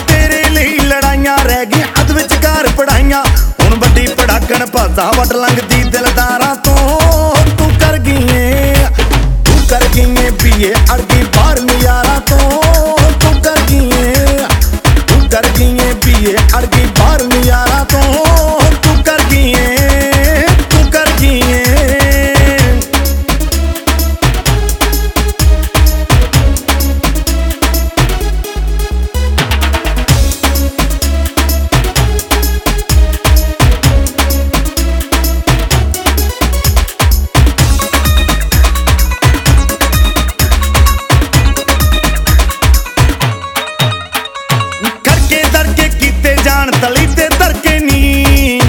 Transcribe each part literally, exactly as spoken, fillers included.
तेरे लिए लड़ाइयां रह गई अध विचकार पढ़ाइयां हुण बड़ी पढ़ाकण भाषा वट लंघदी दिलदारां तो तू कर गई तू कर गई बीए अड़ गई बारहवीं यारां तो तू कर गई तू कर गई बीए अड़ गई बारहवीं यारां तो तू कर गई तू कर गई तली ते धरके नी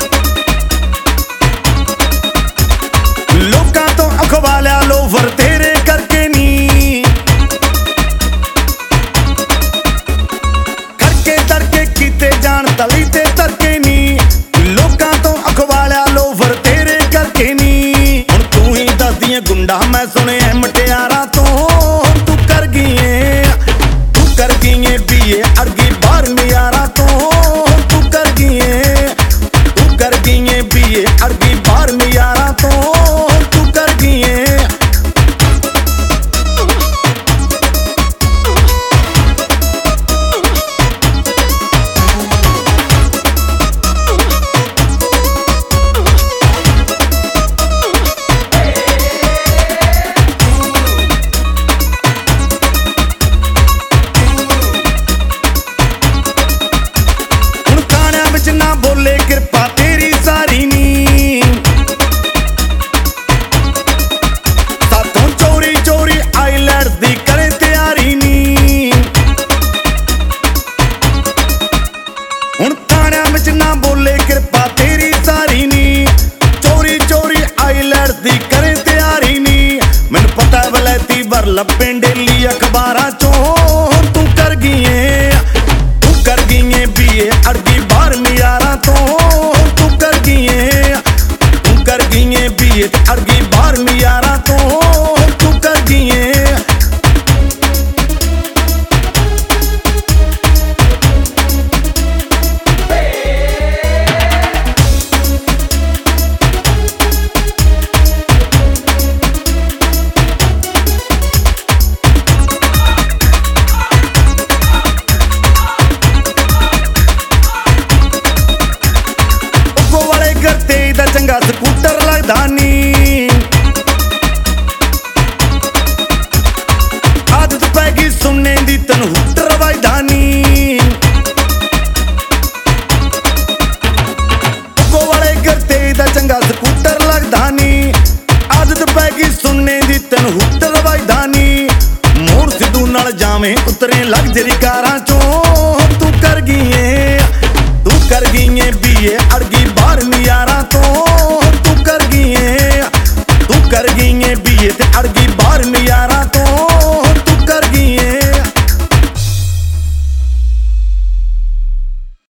लोकां तो अखवालिया लोफर तेरे करके नी करके धरके कीते जान तली ते धरके नी लोकां तो अखवालिया लोफर तेरे करके नी हुण तू ही दसदी गुंडा मैं सुने मटियारा तो तू कर गई तू कर गई बीए अड़ गई बारहवीं यारां तो